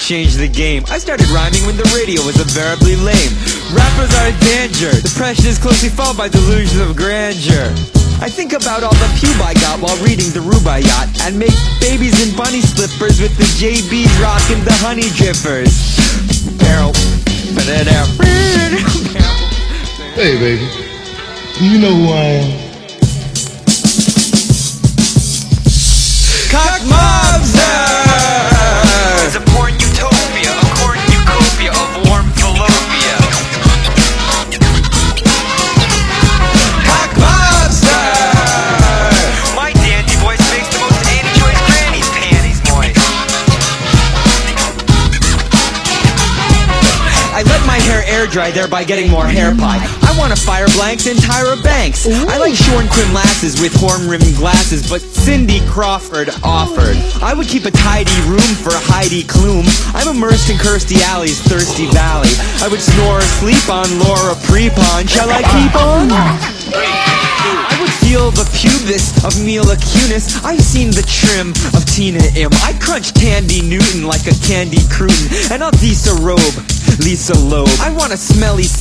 changed the game. I started rhyming when the radio was invariably lame. Rappers are a danger. Depression is closely followed by delusions of grandeur. I think about all the pube I got while reading the Rubaiyat, and make babies in bunny slippers with the JBs rocking the honey drippers. Barrel. Hey baby, do you know who I am? Cock Mobster! It's a porn utopia, a cornucopia of warm philopia. Cock Mobster! My dandy voice makes the most anti-choice granny's panties moist. I let my hair air dry, thereby getting more hair pie. I want to fire blanks and Tyra Banks. I like shorn quim lasses with horn-rimmed glasses, but Cindy Crawford offered. I would keep a tidy room for Heidi Klum. I'm immersed in Kirstie Alley's thirsty valley. I would snore asleep on Laura Prepon. Shall I keep on? I would feel the pubis of Mila Kunis. I've seen the trim of Tina M. I crunch Tandy Newton like a candy cruton, and I'll disrobe Lisa Loeb. I want a smelly